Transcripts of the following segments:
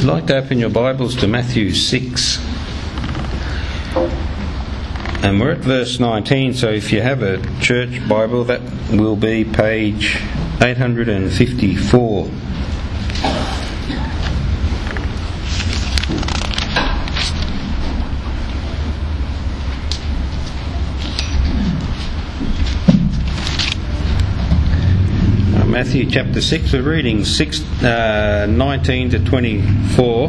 If you'd like to open your Bibles to Matthew 6, and we're at verse 19, so if you have a church Bible, that will be page 854. Matthew chapter 6, we're reading 19 to 24.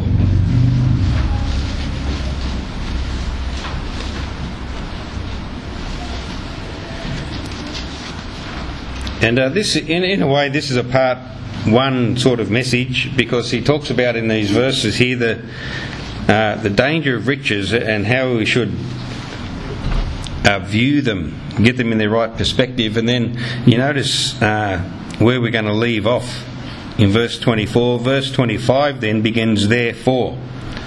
And this, in a way, this is a part one sort of message, because he talks about in these verses here the danger of riches and how we should view them, get them in their right perspective. And then you notice where we're going to leave off in verse 24. Verse 25 then begins therefore.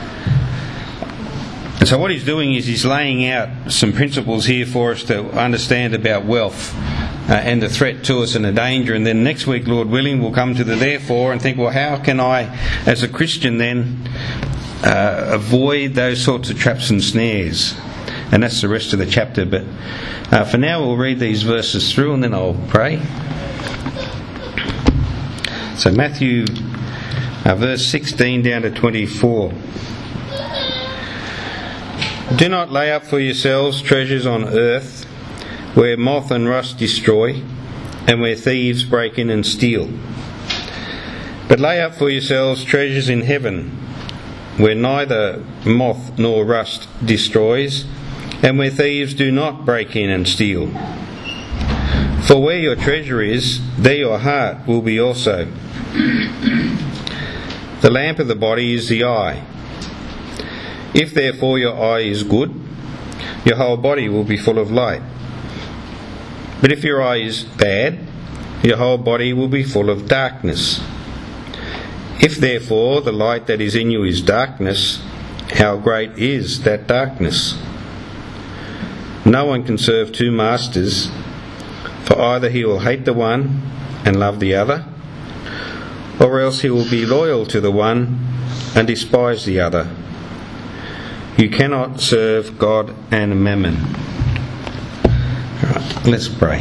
And so what he's doing is he's laying out some principles here for us to understand about wealth and the threat to us and the danger. And then next week, Lord willing, we'll come to the therefore and think, well, how can I, as a Christian then, avoid those sorts of traps and snares? And that's the rest of the chapter. But for now, we'll read these verses through and then I'll pray. So Matthew, verse 16 down to 24. Do not lay up for yourselves treasures on earth, where moth and rust destroy, and where thieves break in and steal. But lay up for yourselves treasures in heaven, where neither moth nor rust destroys, and where thieves do not break in and steal. For where your treasure is, there your heart will be also. The lamp of the body is the eye. If therefore your eye is good, your whole body will be full of light. But if your eye is bad, your whole body will be full of darkness. If therefore the light that is in you is darkness, how great is that darkness? No one can serve two masters, for either he will hate the one and love the other, or else he will be loyal to the one and despise the other. You cannot serve God and mammon. Alright, let's pray.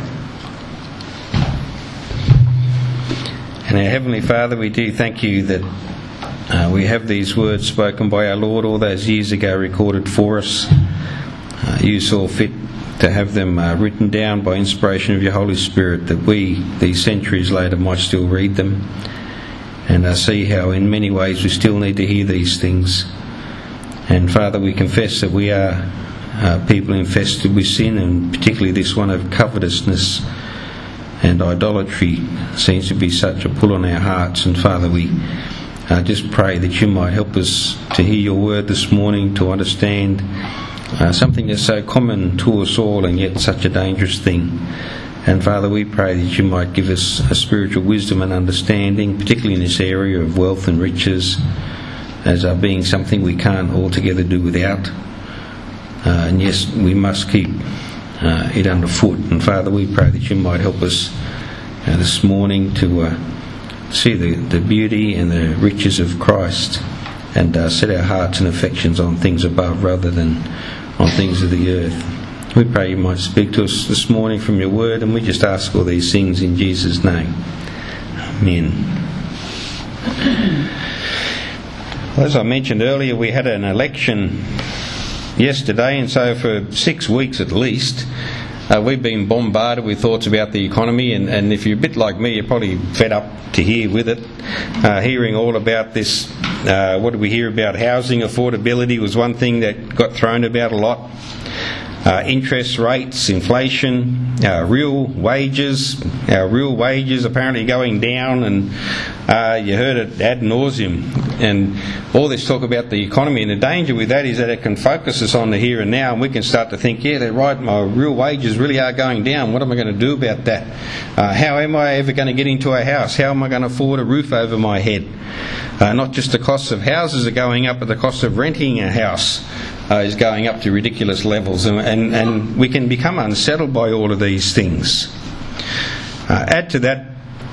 And our Heavenly Father, we do thank you that we have these words spoken by our Lord all those years ago, recorded for us. You saw fit to have them written down by inspiration of your Holy Spirit, that we, these centuries later, might still read them and see how in many ways we still need to hear these things. And Father, we confess that we are people infested with sin, and particularly this one of covetousness and idolatry seems to be such a pull on our hearts. And Father, we just pray that you might help us to hear your word this morning, to understand something that's so common to us all and yet such a dangerous thing. And Father, we pray that you might give us a spiritual wisdom and understanding, particularly in this area of wealth and riches, as being something we can't altogether do without. And yes, we must keep it underfoot. And Father, we pray that you might help us this morning to see the beauty and the riches of Christ, and set our hearts and affections on things above rather than on things of the earth. We pray you might speak to us this morning from your word, and we just ask all these things in Jesus' name. Amen. As I mentioned earlier, we had an election yesterday, and so for 6 weeks at least, we've been bombarded with thoughts about the economy, and if you're a bit like me, you're probably fed up to hear with it. Hearing all about this, what did we hear about? Housing affordability was one thing that got thrown about a lot. Interest rates, inflation, real wages. Our real wages apparently going down, and you heard it ad nauseum. And all this talk about the economy, and the danger with that is that it can focus us on the here and now, and we can start to think, yeah, they're right, my real wages really are going down. What am I going to do about that? How am I ever going to get into a house? How am I going to afford a roof over my head? Not just the costs of houses are going up, but the cost of renting a house is going up to ridiculous levels, and we can become unsettled by all of these things. Add to that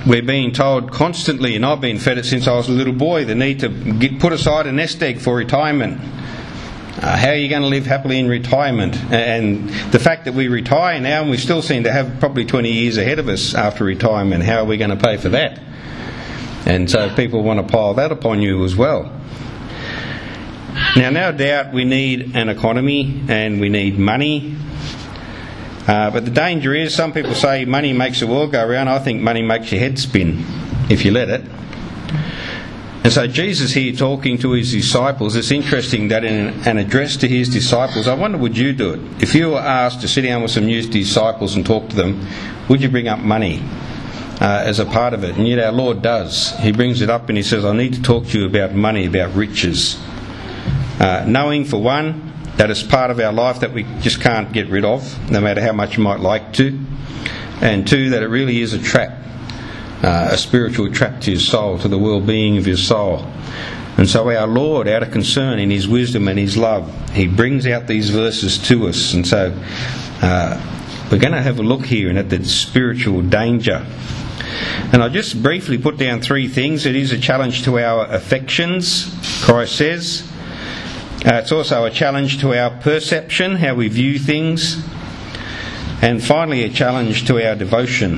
we're being told constantly, and I've been fed it since I was a little boy, the need to put aside a nest egg for retirement. How are you going to live happily in retirement? And the fact that we retire now and we still seem to have probably 20 years ahead of us after retirement, how are we going to pay for that? And so people want to pile that upon you as well. Now, no doubt we need an economy and we need money. But the danger is, some people say money makes the world go round. I think money makes your head spin if you let it. And so Jesus here talking to his disciples, it's interesting that in an address to his disciples, I wonder, would you do it? If you were asked to sit down with some new disciples and talk to them, would you bring up money as a part of it? And yet our Lord does. He brings it up and he says, I need to talk to you about money, about riches. Knowing, for one, that it's part of our life that we just can't get rid of, no matter how much you might like to. And two, that it really is a trap. A spiritual trap to your soul, to the well-being of your soul. And so our Lord, out of concern in his wisdom and his love, he brings out these verses to us. And so we're going to have a look here at the spiritual danger. And I'll just briefly put down three things. It is a challenge to our affections, Christ says. It's also a challenge to our perception, how we view things. And finally, a challenge to our devotion.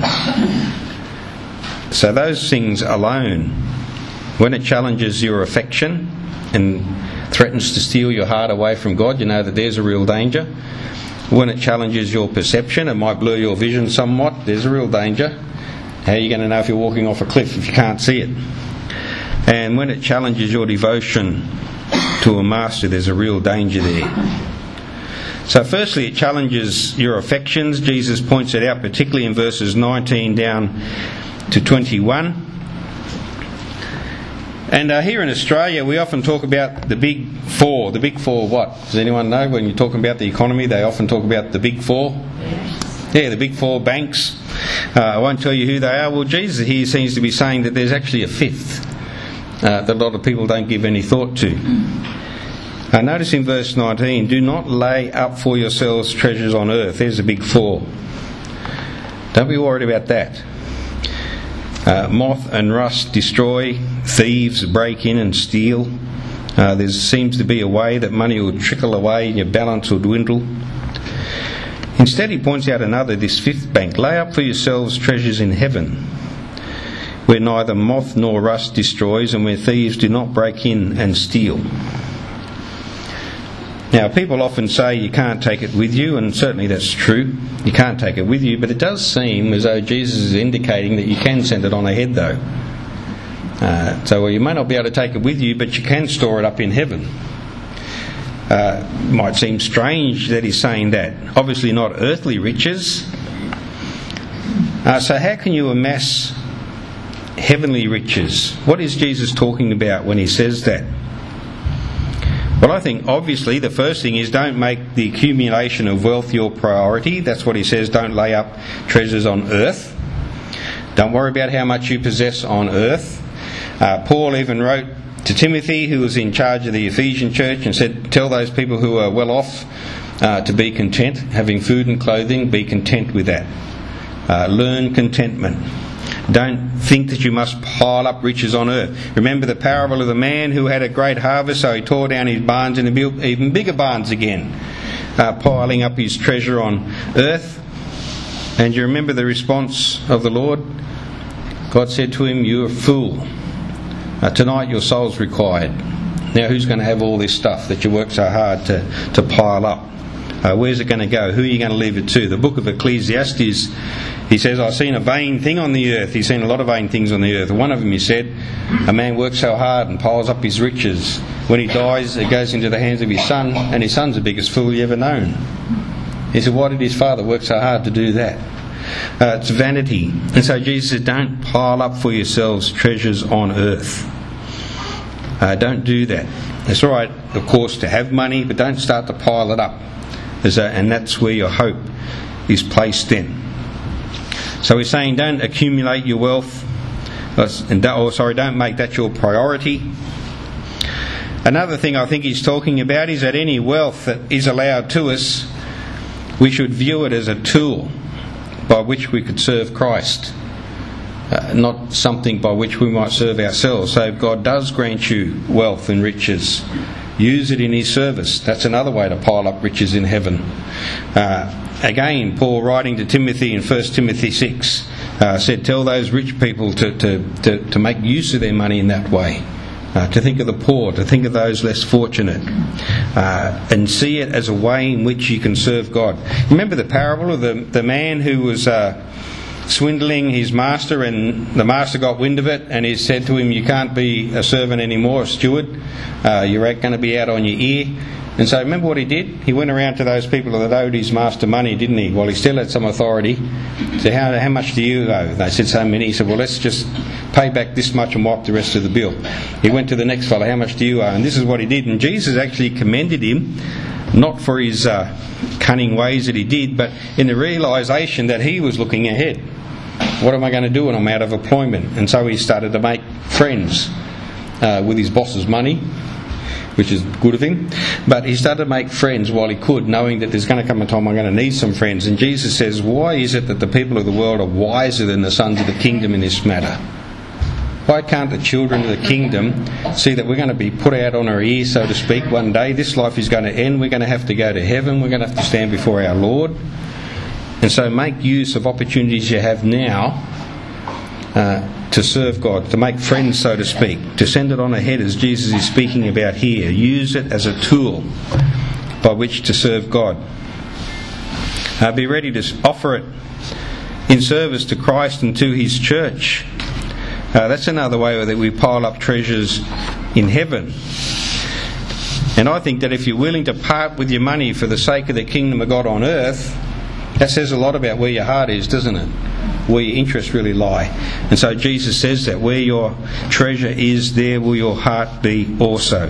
So those things alone, when it challenges your affection and threatens to steal your heart away from God, you know that there's a real danger. When it challenges your perception, it might blur your vision somewhat, there's a real danger. How are you going to know if you're walking off a cliff if you can't see it? And when it challenges your devotion to a master, there's a real danger there. So firstly, it challenges your affections. Jesus points it out particularly in verses 19 down to 21. And here in Australia we often talk about the big four. The big four what? Does anyone know? When you're talking about the economy, they often talk about the big four. Yeah, the big four banks. I won't tell you who they are. Well, Jesus here seems to be saying that there's actually a fifth that a lot of people don't give any thought to. Notice in verse 19, do not lay up for yourselves treasures on earth. There's the big four. Don't be worried about that. Moth and rust destroy, thieves break in and steal. There seems to be a way that money will trickle away and your balance will dwindle. Instead, he points out another, this fifth bank. Lay up for yourselves treasures in heaven, where neither moth nor rust destroys and where thieves do not break in and steal. Now, people often say you can't take it with you, and certainly that's true. You can't take it with you, but it does seem as though Jesus is indicating that you can send it on ahead, though. So you may not be able to take it with you, but you can store it up in heaven. Might seem strange that he's saying that. Obviously not earthly riches. So how can you amass heavenly riches? What is Jesus talking about when he says that? Well, I think obviously the first thing is don't make the accumulation of wealth your priority. That's what he says, don't lay up treasures on earth. Don't worry about how much you possess on earth. Paul even wrote to Timothy, who was in charge of the Ephesian church, and said, tell those people who are well off to be content, having food and clothing, be content with that. Learn contentment. Don't think that you must pile up riches on earth. Remember the parable of the man who had a great harvest, so he tore down his barns and built even bigger barns again, piling up his treasure on earth. And you remember the response of the Lord? God said to him, you're a fool. Tonight your soul's required. Now who's going to have all this stuff that you work so hard to pile up? Where's it going to go? Who are you going to leave it to? The book of Ecclesiastes, he says, I've seen a vain thing on the earth. He's seen a lot of vain things on the earth. One of them, he said, a man works so hard and piles up his riches. When he dies, it goes into the hands of his son, and his son's the biggest fool he ever known. He said, why did his father work so hard to do that? It's vanity. And so Jesus said, don't pile up for yourselves treasures on earth. Don't do that. It's all right, of course, to have money, but don't start to pile it up. And that's where your hope is placed in. So he's saying don't accumulate your wealth, don't make that your priority. Another thing I think he's talking about is that any wealth that is allowed to us, we should view it as a tool by which we could serve Christ. not something by which we might serve ourselves. So if God does grant you wealth and riches, use it in His service. That's another way to pile up riches in heaven. Again, Paul writing to Timothy in 1 Timothy 6 said, tell those rich people to make use of their money in that way. To think of the poor, to think of those less fortunate, and see it as a way in which you can serve God. Remember the parable of the man who was swindling his master, and the master got wind of it, and he said to him, you can't be a servant anymore, a steward. You're going to be out on your ear. And so remember what he did? He went around to those people that owed his master money, didn't he? Well, he still had some authority. So how much do you owe? They said so many. He said, well, let's just pay back this much and wipe the rest of the bill. He went to the next fellow, how much do you owe? And this is what he did. And Jesus actually commended him, not for his cunning ways that he did, but in the realisation that he was looking ahead. What am I going to do when I'm out of employment? And so he started to make friends with his boss's money, which is good of him. But he started to make friends while he could, knowing that there's going to come a time I'm going to need some friends. And Jesus says, why is it that the people of the world are wiser than the sons of the kingdom in this matter? Why can't the children of the kingdom see that we're going to be put out on our ear, so to speak, one day? This life is going to end. We're going to have to go to heaven. We're going to have to stand before our Lord. And so make use of opportunities you have now to serve God, to make friends, so to speak, to send it on ahead as Jesus is speaking about here. Use it as a tool by which to serve God. Be ready to offer it in service to Christ and to His church. That's another way that we pile up treasures in heaven. And I think that if you're willing to part with your money for the sake of the kingdom of God on earth, that says a lot about where your heart is, doesn't it? Where your interests really lie. And so Jesus says that where your treasure is, there will your heart be also.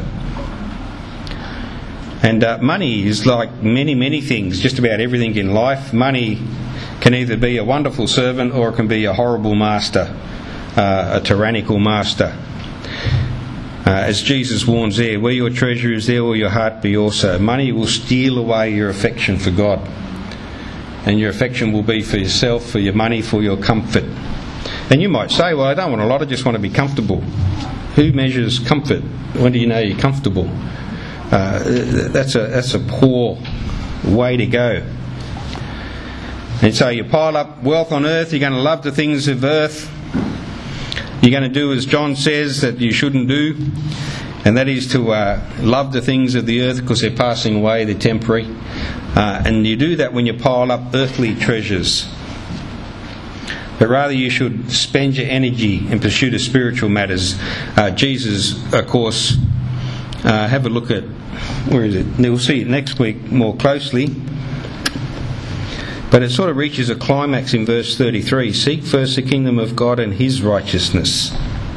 And money is like many things, just about everything in life. Money can either be a wonderful servant or it can be a horrible master, a tyrannical master. As Jesus warns there, where your treasure is, there will your heart be also. Money will steal away your affection for God. And your affection will be for yourself, for your money, for your comfort. And you might say, well, I don't want a lot, I just want to be comfortable. Who measures comfort? When do you know you're comfortable? That's a poor way to go. And so you pile up wealth on earth, you're going to love the things of earth. You're going to do as John says that you shouldn't do, and that is to love the things of the earth because they're passing away, they're temporary. And you do that when you pile up earthly treasures. But rather you should spend your energy in pursuit of spiritual matters. Jesus, of course, have a look at, where is it? We'll see it next week more closely. But it sort of reaches a climax in verse 33. Seek first the kingdom of God and His righteousness.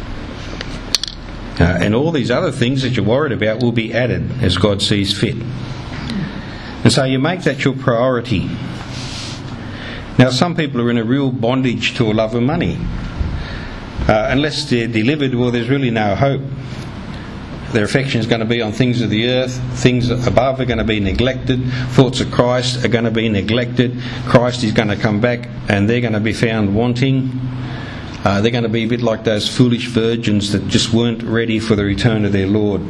And all these other things that you're worried about will be added as God sees fit. And so you make that your priority. Now some people are in a real bondage to a love of money. Unless they're delivered, well, there's really no hope. Their affection is going to be on things of the earth. Things above are going to be neglected. Thoughts of Christ are going to be neglected. Christ is going to come back and they're going to be found wanting. They're going to be a bit like those foolish virgins that just weren't ready for the return of their Lord.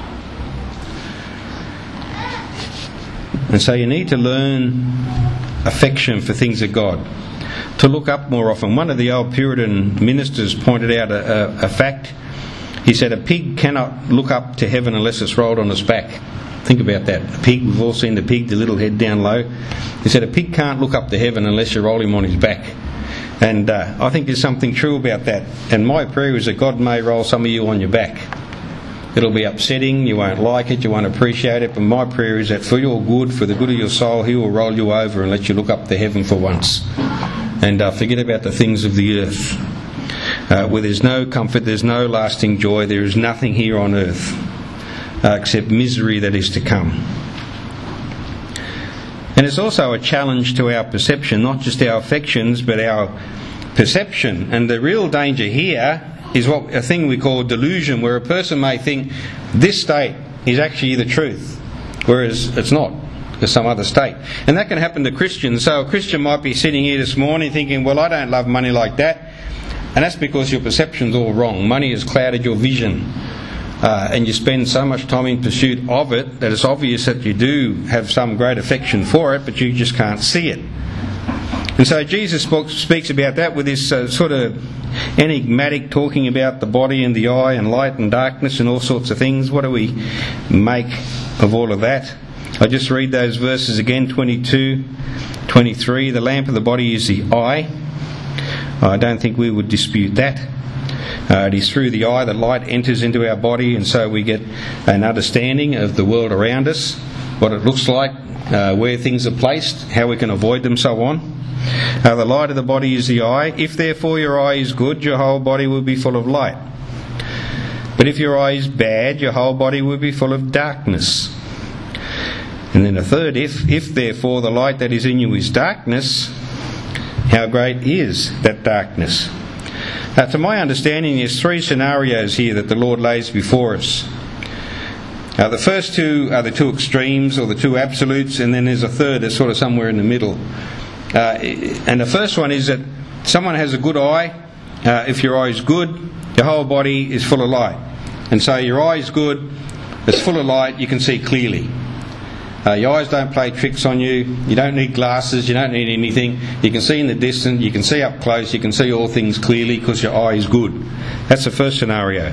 And so you need to learn affection for things of God, to look up more often. One of the old Puritan ministers pointed out a fact. He said a pig cannot look up to heaven unless it's rolled on its back. Think about that. A pig, we've all seen the pig, the little head down low. He said a pig can't look up to heaven unless you roll him on his back. And I think there's something true about that. And my prayer is that God may roll some of you on your back. It'll be upsetting, you won't like it, you won't appreciate it, but my prayer is that for your good, for the good of your soul, He will roll you over and let you look up to heaven for once. And forget about the things of the earth. Where there's no comfort, there's no lasting joy, there is nothing here on earth except misery that is to come. And it's also a challenge to our perception, not just our affections, but our perception. And the real danger here is a thing we call delusion, where a person may think this state is actually the truth, whereas it's not. There's some other state. And that can happen to Christians. So a Christian might be sitting here this morning thinking, well, I don't love money like that. And that's because your perception's all wrong. Money has clouded your vision. And you spend so much time in pursuit of it that it's obvious that you do have some great affection for it, but you just can't see it. And so Jesus speaks about that with this sort of enigmatic talking about the body and the eye and light and darkness and all sorts of things. What do we make of all of that? I just read those verses again, 22, 23. The lamp of the body is the eye. I don't think we would dispute that. It is through the eye that light enters into our body, and so we get an understanding of the world around us, what it looks like, where things are placed, how we can avoid them, so on. The light of the body is the eye. If therefore your eye is good, your whole body will be full of light. But if your eye is bad, your whole body will be full of darkness. And then a third, if therefore the light that is in you is darkness, how great is that darkness? To my understanding, there's three scenarios here that the Lord lays before us. The first two are the two extremes, or the two absolutes, and then there's a third that's sort of somewhere in the middle. And the first one is that someone has a good eye. If your eye is good, your whole body is full of light. And so your eye is good, it's full of light, you can see clearly. Your eyes don't play tricks on you. You don't need glasses. You don't need anything. You can see in the distance. You can see up close. You can see all things clearly because your eye is good. That's the first scenario.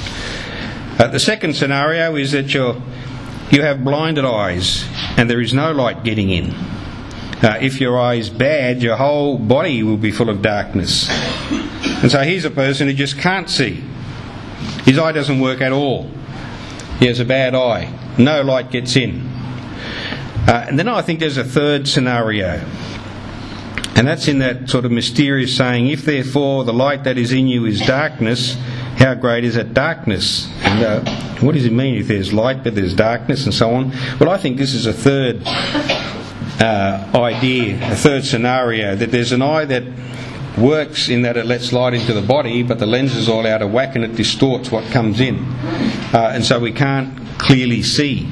The second scenario is that you have blinded eyes and there is no light getting in. If your eye is bad, your whole body will be full of darkness. And so here's a person who just can't see. His eye doesn't work at all. He has a bad eye. No light gets in. And then I think there's a third scenario, and that's in that sort of mysterious saying, if therefore the light that is in you is darkness, how great is that darkness? And what does it mean if there's light but there's darkness and so on? Well, I think this is a third idea, a third scenario, that there's an eye that works in that it lets light into the body, but the lens is all out of whack and it distorts what comes in. And so we can't clearly see.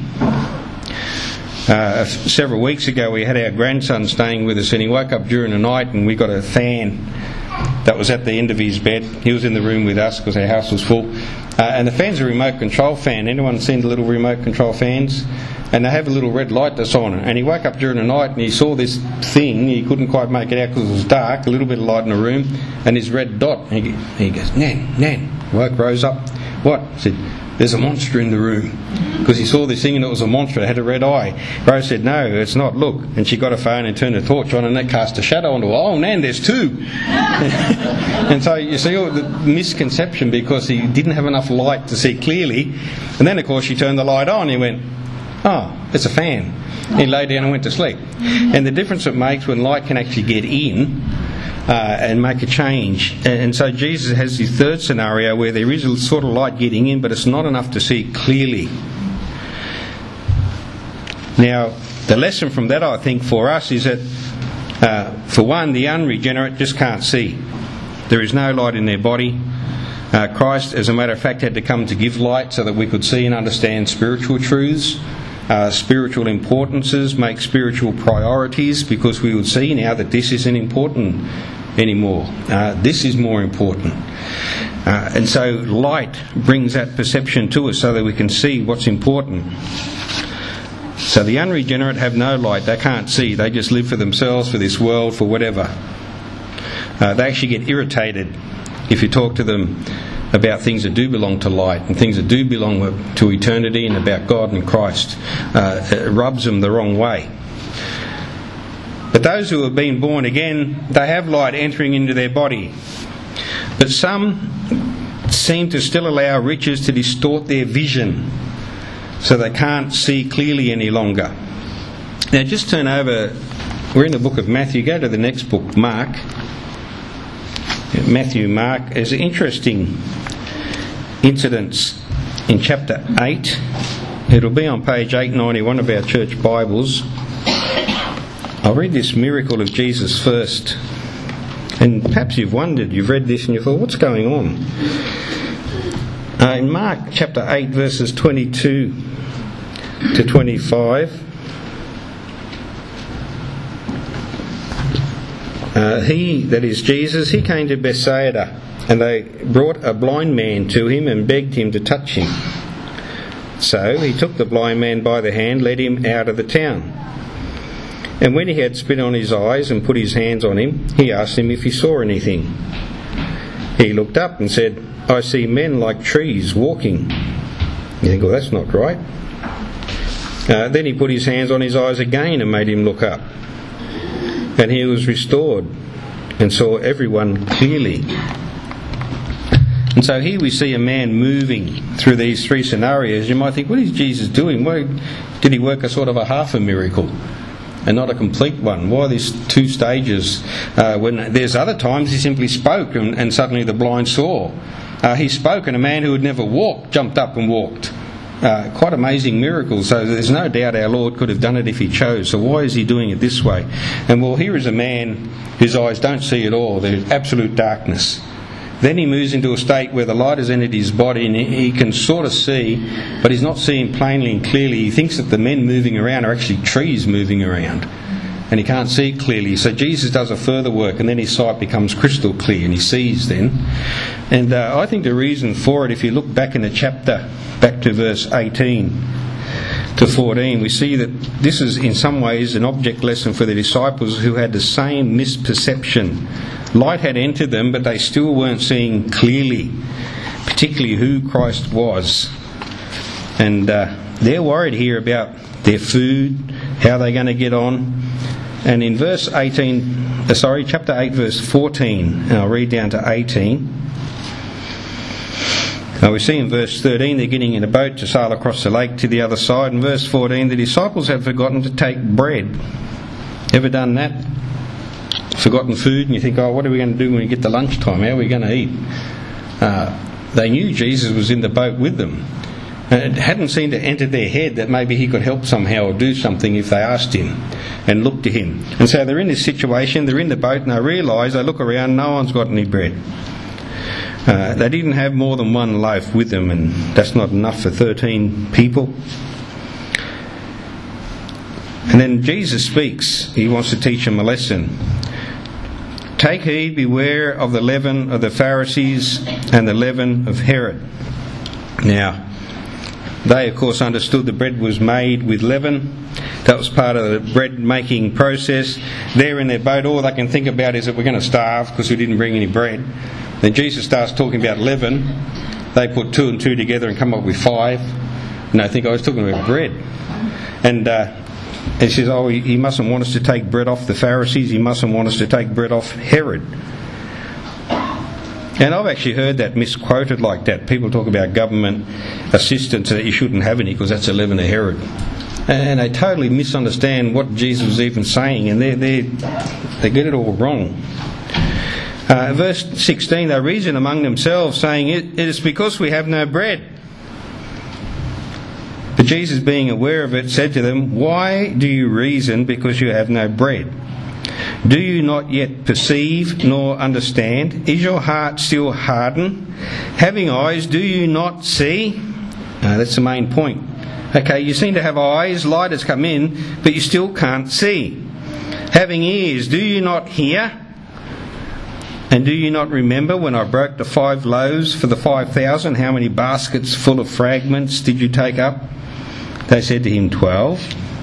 Several weeks ago we had our grandson staying with us, and he woke up during the night and we got a fan that was at the end of his bed. He was in the room with us because our house was full, and the fan's a remote control fan. Anyone seen the little remote control fans? And they have a little red light that's on it. And he woke up during the night and he saw this thing. He couldn't quite make it out because it was dark, a little bit of light in the room, and this red dot. And he goes, Nan. Rose up. What? I said, there's a monster in the room. Because he saw this thing and it was a monster. It had a red eye. Rose said, no, it's not. Look. And she got a phone and turned a torch on, and that cast a shadow onto her. Oh, Nan, there's two. And so you see all the misconception because he didn't have enough light to see clearly. And then, of course, she turned the light on. He went, oh, it's a fan. He lay down and went to sleep. And the difference it makes when light can actually get in and make a change. And so Jesus has this third scenario where there is a sort of light getting in, but it's not enough to see clearly. Now, the lesson from that, I think, for us is that, for one, the unregenerate just can't see. There is no light in their body. Christ, as a matter of fact, had to come to give light so that we could see and understand spiritual truths, spiritual importances, make spiritual priorities, because we would see now that this isn't important anymore. This is more important. And so light brings that perception to us so that we can see what's important. So the unregenerate have no light. They can't see. They just live for themselves, for this world, for whatever. They actually get irritated if you talk to them about things that do belong to light and things that do belong to eternity and about God and Christ. It rubs them the wrong way. But those who have been born again, they have light entering into their body. But some seem to still allow riches to distort their vision so they can't see clearly any longer. Now just turn over, we're in the book of Matthew, go to the next book, Mark. Matthew, Mark. There's interesting incidents in chapter 8. It'll be on page 891 of our church Bibles. I'll read this miracle of Jesus first. And perhaps you've wondered, you've read this and you thought, what's going on? In Mark chapter 8 verses 22 to 25, he, that is Jesus, he came to Bethsaida And they brought a blind man to him and begged him to touch him. So he took the blind man by the hand, led him out of the town. And when he had spit on his eyes and put his hands on him, he asked him if he saw anything. He looked up and said, "I see men like trees walking." You think, well, that's not right. Then he put his hands on his eyes again and made him look up. And he was restored and saw everyone clearly. And so here we see a man moving through these three scenarios. You might think, what is Jesus doing? Why did he work a sort of a half a miracle and not a complete one? Why these two stages? When there's other times he simply spoke and suddenly the blind saw. He spoke and a man who had never walked jumped up and walked. Quite amazing miracles. So there's no doubt our Lord could have done it if he chose. So why is he doing it this way? And well, here is a man whose eyes don't see at all. There's absolute darkness. Then he moves into a state where the light has entered his body and he can sort of see, but he's not seeing plainly and clearly. He thinks that the men moving around are actually trees moving around, and he can't see clearly. So Jesus does a further work, and then his sight becomes crystal clear and he sees then. And I think the reason for it, if you look back in the chapter, back to verse 18 to 14, we see that this is in some ways an object lesson for the disciples who had the same misperception. Light had entered them, but they still weren't seeing clearly, particularly who Christ was. And they're worried here about their food, how they're going to get on. And in chapter 8, verse 14, and I'll read down to 18. Now we see in verse 13 they're getting in a boat to sail across the lake to the other side. In verse 14, the disciples had forgotten to take bread. Ever done that? Forgotten food, and you think, oh, what are we going to do when we get to lunchtime? How are we going to eat? They knew Jesus was in the boat with them. And it hadn't seemed to enter their head that maybe he could help somehow or do something if they asked him and looked to him. And so they're in this situation, they're in the boat, and they realise, they look around, no one's got any bread. They didn't have more than one loaf with them, and that's not enough for 13 people. And then Jesus speaks. He wants to teach them a lesson. Take heed, beware of the leaven of the Pharisees and the leaven of Herod. Now, they of course understood the bread was made with leaven. That was part of the bread making process. They're in their boat. All they can think about is that we're going to starve because we didn't bring any bread. Then Jesus starts talking about leaven. They put 2 and 2 together and come up with 5. And they think, I was talking about bread. And he says, oh, he mustn't want us to take bread off the Pharisees. He mustn't want us to take bread off Herod. And I've actually heard that misquoted like that. People talk about government assistance that you shouldn't have any because that's the leaven of Herod. And they totally misunderstand what Jesus was even saying, and they get it all wrong. Verse 16, they reason among themselves, saying, it is because we have no bread. But Jesus, being aware of it, said to them, why do you reason because you have no bread? Do you not yet perceive nor understand? Is your heart still hardened? Having eyes, do you not see? That's the main point. Okay, you seem to have eyes, light has come in, but you still can't see. Having ears, do you not hear? And do you not remember when I broke the 5 loaves for the 5,000? How many baskets full of fragments did you take up? They said to him, 12.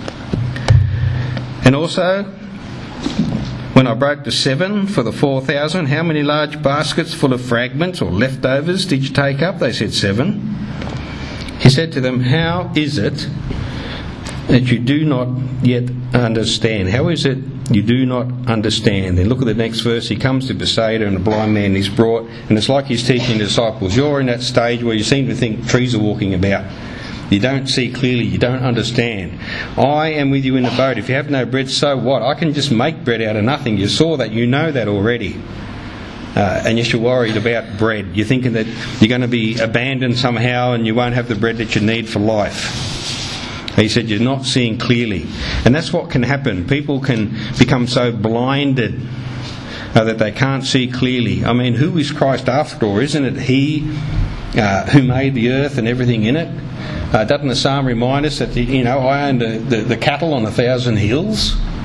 And also, when I broke the 7 for the 4,000, how many large baskets full of fragments or leftovers did you take up? They said 7. He said to them, how is it that you do not yet understand? How is it you do not understand? Then look at the next verse. He comes to Bethsaida and a blind man is brought, and it's like he's teaching the disciples. You're in that stage where you seem to think trees are walking about. You don't see clearly, you don't understand. I am with you in the boat. If you have no bread, so what? I can just make bread out of nothing. You saw that, you know that already. And yet you're worried about bread. You're thinking that you're going to be abandoned somehow and you won't have the bread that you need for life. He said you're not seeing clearly. And that's what can happen. People can become so blinded that they can't see clearly. I mean, who is Christ after all? Isn't it He who made the earth and everything in it? Doesn't the psalm remind us that, I own the cattle on 1,000 hills?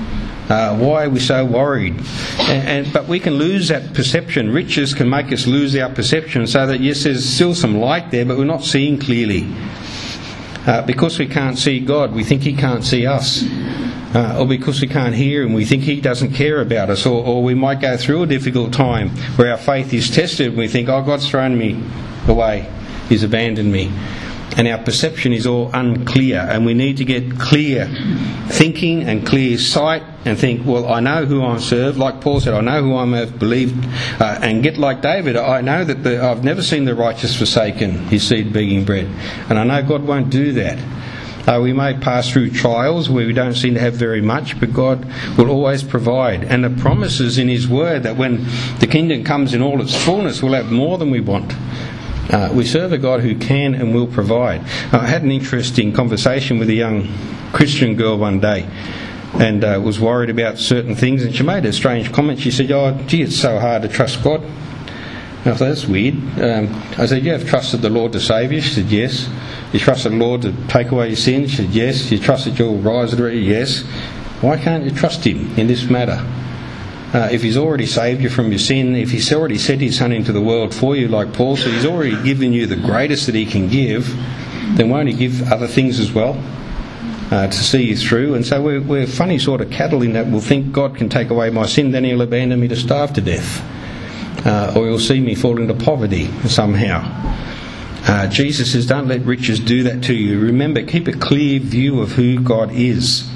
Why are we so worried? But we can lose that perception. Riches can make us lose our perception, so that yes, there's still some light there, but we're not seeing clearly. Because we can't see God, we think He can't see us. Or because we can't hear Him, we think He doesn't care about us. Or we might go through a difficult time where our faith is tested and we think, oh, God's thrown me away, He's abandoned me. And our perception is all unclear, and we need to get clear thinking and clear sight and think, well, I know who I serve. Like Paul said, I know who I have believed. And get like David, I know that I've never seen the righteous forsaken, his seed begging bread. And I know God won't do that. We may pass through trials where we don't seem to have very much, but God will always provide. And the promises in His Word that when the kingdom comes in all its fullness, we'll have more than we want. We serve a God who can and will provide. I had an interesting conversation with a young Christian girl one day, and was worried about certain things, and she made a strange comment. She said, oh, gee, it's so hard to trust God. And I thought, that's weird. I said, you have trusted the Lord to save you? She said, yes. You trusted the Lord to take away your sins? She said, yes. You trusted you'll rise already? Yes. Why can't you trust Him in this matter? If He's already saved you from your sin, if He's already sent His Son into the world for you, like Paul said, He's already given you the greatest that He can give, then won't He give other things as well to see you through? And so we're funny sort of cattle in that we'll think God can take away my sin, then He'll abandon me to starve to death. Or He'll see me fall into poverty somehow. Jesus says, don't let riches do that to you. Remember, keep a clear view of who God is.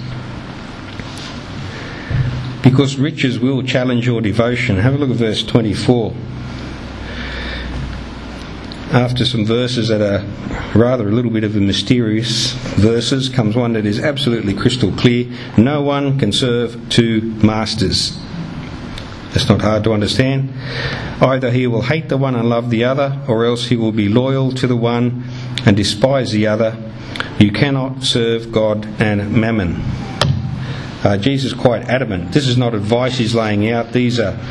Because riches will challenge your devotion. Have a look at verse 24. After some verses that are rather a little bit of a mysterious verses, comes one that is absolutely crystal clear. No one can serve two masters. That's not hard to understand. Either he will hate the one and love the other, or else he will be loyal to the one and despise the other. You cannot serve God and mammon. Jesus is quite adamant. This is not advice He's laying out. These are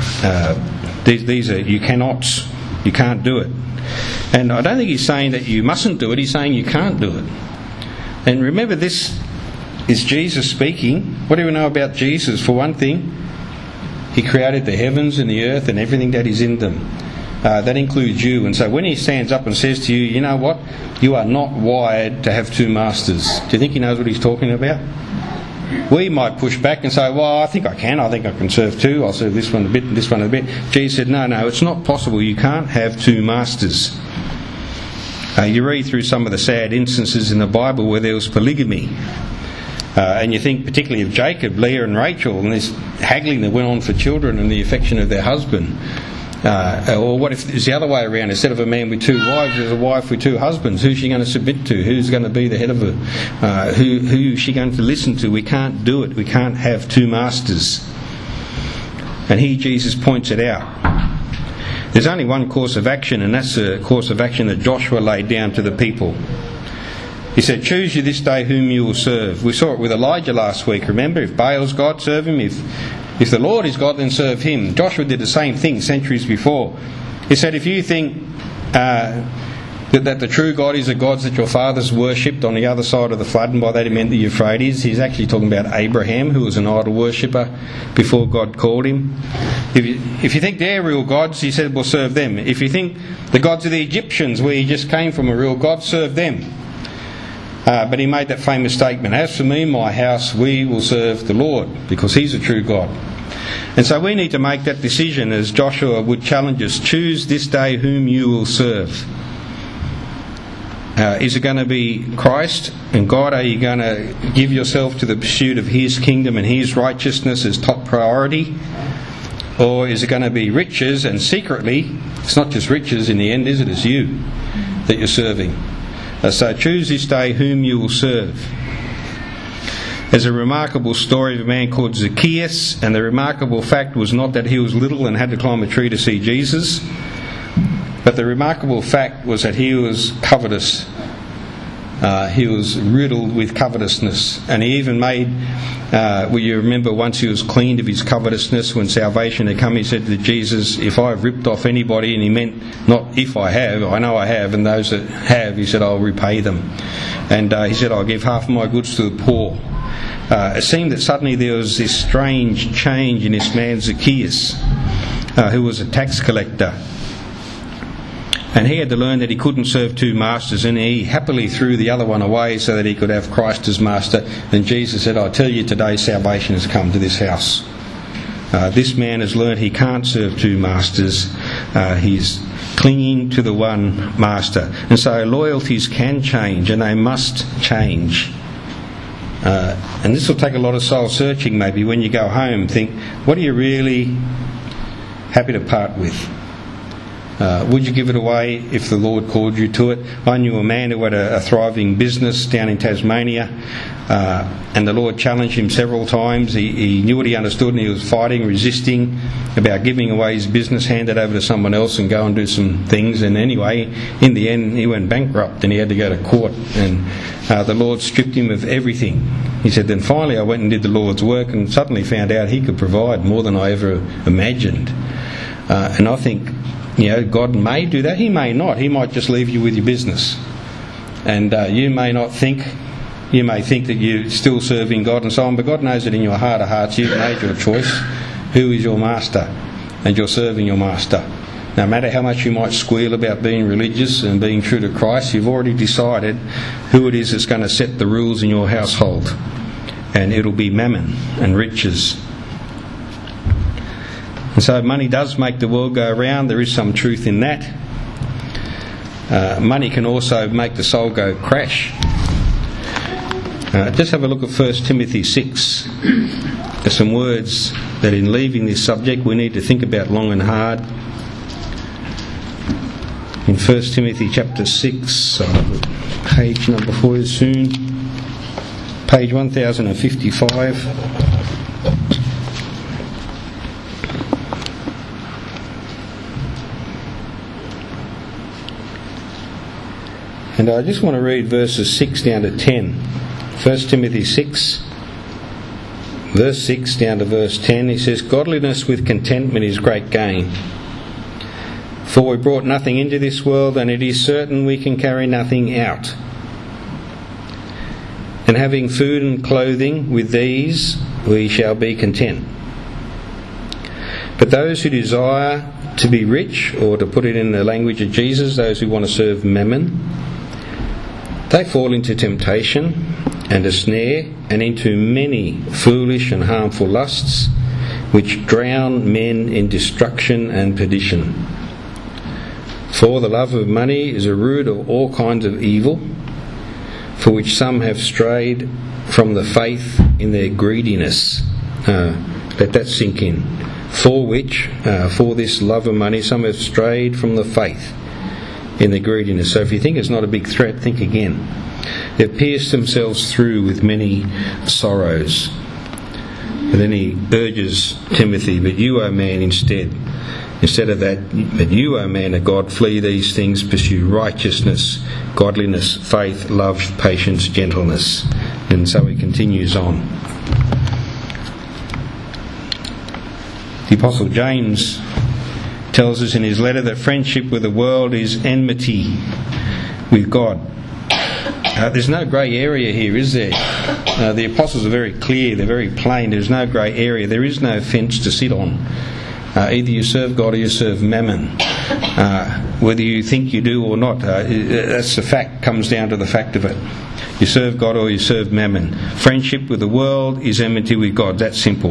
you cannots. You can't do it. And I don't think He's saying that you mustn't do it. He's saying you can't do it. And remember, this is Jesus speaking. What do we know about Jesus? For one thing, He created the heavens and the earth and everything that is in them. That includes you. And so when He stands up and says to you, you know what? You are not wired to have two masters. Do you think He knows what He's talking about? We might push back and say, well, I think I can serve two. I'll serve this one a bit and this one a bit. Jesus said, no, it's not possible. You can't have two masters. You read through some of the sad instances in the Bible where there was polygamy. And you think particularly of Jacob, Leah and Rachel, and this haggling that went on for children and the affection of their husband. Or what if it's the other way around? Instead of a man with two wives, there's a wife with two husbands. Who's she going to submit to? Who's going to be the head of her? Who is she going to listen to? We can't do it. We can't have two masters. And here Jesus points it out. There's only one course of action, and that's the course of action that Joshua laid down to the people. He said, choose you this day whom you will serve. We saw it with Elijah last week, remember? If Baal's God, serve him. If the Lord is God, then serve Him. Joshua did the same thing centuries before. He said, if you think that the true God is the gods that your fathers worshipped on the other side of the flood, and by that he meant the Euphrates, he's actually talking about Abraham, who was an idol worshipper before God called him. If you think they're real gods, he said, well, serve them. If you think the gods of the Egyptians, where you just came from, are real gods, serve them. But he made that famous statement, as for me and my house, we will serve the Lord, because He's a true God. And so we need to make that decision, as Joshua would challenge us. Choose this day whom you will serve. Is it going to be Christ and God? Are you going to give yourself to the pursuit of His kingdom and His righteousness as top priority? Or is it going to be riches, and secretly, it's not just riches in the end, is it? It's you that you're serving. So choose this day whom you will serve. There's a remarkable story of a man called Zacchaeus, and the remarkable fact was not that he was little and had to climb a tree to see Jesus, but the remarkable fact was that he was covetous. He was riddled with covetousness, and he even made, you remember once he was cleaned of his covetousness, when salvation had come, he said to Jesus, if I've ripped off anybody, and he meant not if I have, I know I have, and those that have, he said, I'll repay them. And he said, I'll give half of my goods to the poor. it seemed that suddenly there was this strange change in this man Zacchaeus, who was a tax collector. And he had to learn that he couldn't serve two masters, and he happily threw the other one away so that he could have Christ as master. And Jesus said, I tell you today, salvation has come to this house. This man has learned he can't serve two masters. He's clinging to the one master. And so loyalties can change, and they must change. And this will take a lot of soul searching maybe when you go home. Think, what are you really happy to part with? Would you give it away if the Lord called you to it? I knew a man who had a thriving business down in Tasmania, and the Lord challenged him several times. He knew what he understood, and he was fighting, resisting about giving away his business, hand it over to someone else and go and do some things. And anyway, in the end, he went bankrupt and he had to go to court, and the Lord stripped him of everything. He said, then finally I went and did the Lord's work and suddenly found out he could provide more than I ever imagined. And I think, God may do that. He may not. He might just leave you with your business. And you may think that you're still serving God and so on, but God knows that in your heart of hearts you've made your choice. Who is your master? And you're serving your master. No matter how much you might squeal about being religious and being true to Christ, you've already decided who it is that's going to set the rules in your household. And it'll be mammon and riches. And so money does make the world go round. There is some truth in that. Money can also make the soul go crash. Just have a look at 1 Timothy 6. There's some words that in leaving this subject we need to think about long and hard. In 1 Timothy chapter 6, page number 4 soon, page 1055. And I just want to read verses 6 down to 10. 1 Timothy 6, verse 6 down to verse 10. He says, godliness with contentment is great gain. For we brought nothing into this world, and it is certain we can carry nothing out. And having food and clothing, with these we shall be content. But those who desire to be rich, or to put it in the language of Jesus, those who want to serve mammon, they fall into temptation and a snare, and into many foolish and harmful lusts, which drown men in destruction and perdition. For the love of money is a root of all kinds of evil, for which some have strayed from the faith in their greediness. Let that sink in. For this love of money, some have strayed from the faith in their greediness. So if you think it's not a big threat, think again. They've pierced themselves through with many sorrows. And then he urges Timothy, but you, O man, instead of that, but you, O man of God, flee these things, pursue righteousness, godliness, faith, love, patience, gentleness. And so he continues on. The Apostle James tells us in his letter that friendship with the world is enmity with God. There's no grey area here, is there? The apostles are very clear, they're very plain. There's no grey area. There is no fence to sit on. Either you serve God or you serve mammon. Whether you think you do or not, that's the fact, comes down to the fact of it. You serve God or you serve mammon. Friendship with the world is enmity with God. That's simple.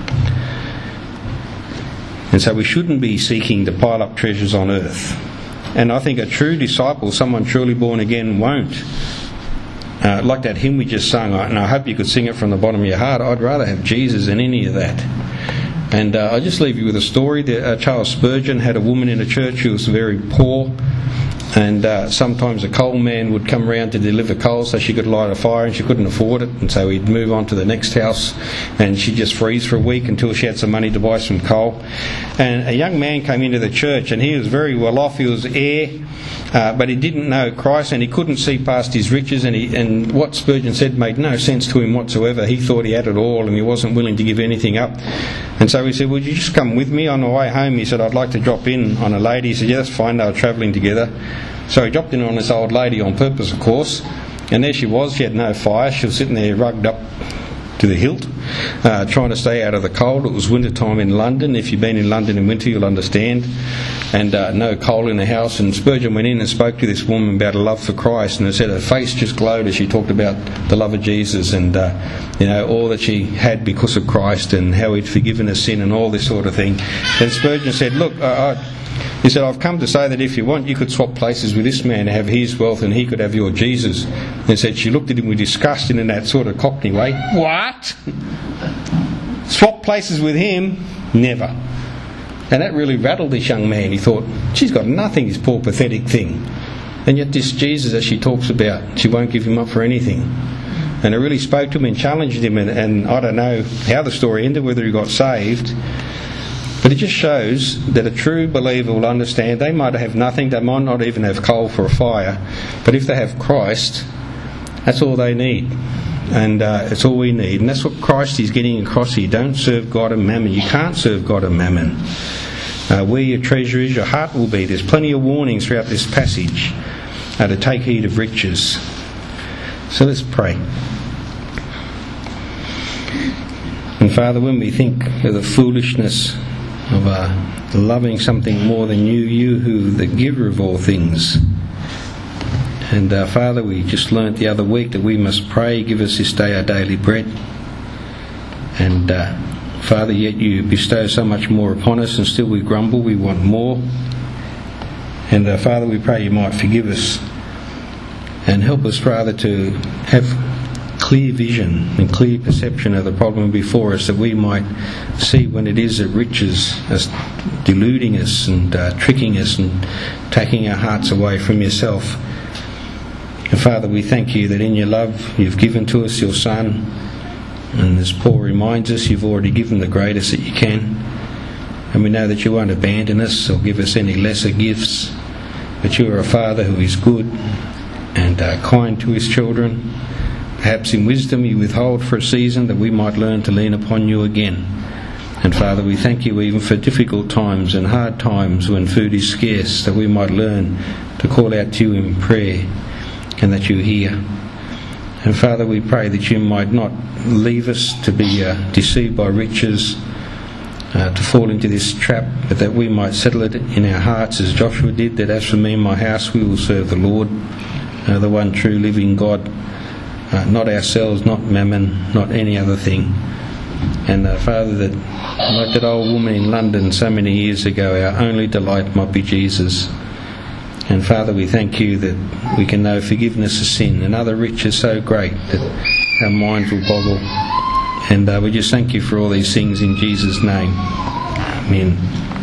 And so we shouldn't be seeking to pile up treasures on earth. And I think a true disciple, someone truly born again, won't. Like that hymn we just sung, and I hope you could sing it from the bottom of your heart, I'd rather have Jesus than any of that. And I'll just leave you with a story. Charles Spurgeon had a woman in a church who was very poor, and sometimes a coal man would come around to deliver coal so she could light a fire, and she couldn't afford it, and so he'd move on to the next house, and she'd just freeze for a week until she had some money to buy some coal. And a young man came into the church, and he was very well off. He was heir, but he didn't know Christ, and he couldn't see past his riches, and what Spurgeon said made no sense to him whatsoever. He thought he had it all, and he wasn't willing to give anything up. And so he said, would you just come with me? On the way home, he said, I'd like to drop in on a lady. He said, yeah, that's fine. They were travelling together. So he dropped in on this old lady on purpose, of course. And there she was. She had no fire. She was sitting there rugged up, to the hilt, trying to stay out of the cold. It was winter time in London. If you've been in London in winter, you'll understand. And no coal in the house. And Spurgeon went in and spoke to this woman about a love for Christ, and it said her face just glowed as she talked about the love of Jesus, and all that she had because of Christ, and how He'd forgiven her sin and all this sort of thing. And Spurgeon said, look, he said, I've come to say that if you want, you could swap places with this man, have his wealth and he could have your Jesus. And he said she looked at him with disgust in that sort of Cockney way. What? Swap places with him? Never. And that really rattled this young man. He thought, she's got nothing, this poor pathetic thing. And yet this Jesus that she talks about, she won't give him up for anything. And it really spoke to him and challenged him, and I don't know how the story ended, whether he got saved. But it just shows that a true believer will understand they might have nothing, they might not even have coal for a fire, but if they have Christ, that's all they need. And it's all we need. And that's what Christ is getting across here. Don't serve God and mammon. You can't serve God and mammon. Where your treasure is, your heart will be. There's plenty of warnings throughout this passage to take heed of riches. So let's pray. And Father, when we think of the foolishness of loving something more than you who the giver of all things, and Father, we just learnt the other week that we must pray, give us this day our daily bread. And Father, yet you bestow so much more upon us, and still we grumble, we want more. And Father, we pray you might forgive us and help us, Father, to have clear vision and clear perception of the problem before us, that we might see when it is that riches are deluding us and tricking us and taking our hearts away from yourself. And Father, we thank you that in your love you've given to us your Son, and as Paul reminds us, you've already given the greatest that you can, and we know that you won't abandon us or give us any lesser gifts, but you are a Father who is good and kind to his children. Perhaps in wisdom you withhold for a season that we might learn to lean upon you again. And Father, we thank you even for difficult times and hard times when food is scarce, that we might learn to call out to you in prayer, and that you hear. And Father, we pray that you might not leave us to be deceived by riches, to fall into this trap, but that we might settle it in our hearts as Joshua did, that as for me and my house we will serve the Lord, the one true living God, not ourselves, not mammon, not any other thing. And Father, that like that old woman in London so many years ago, our only delight might be Jesus. And Father, we thank you that we can know forgiveness of sin and other riches so great that our minds will boggle. And we just thank you for all these things in Jesus' name. Amen.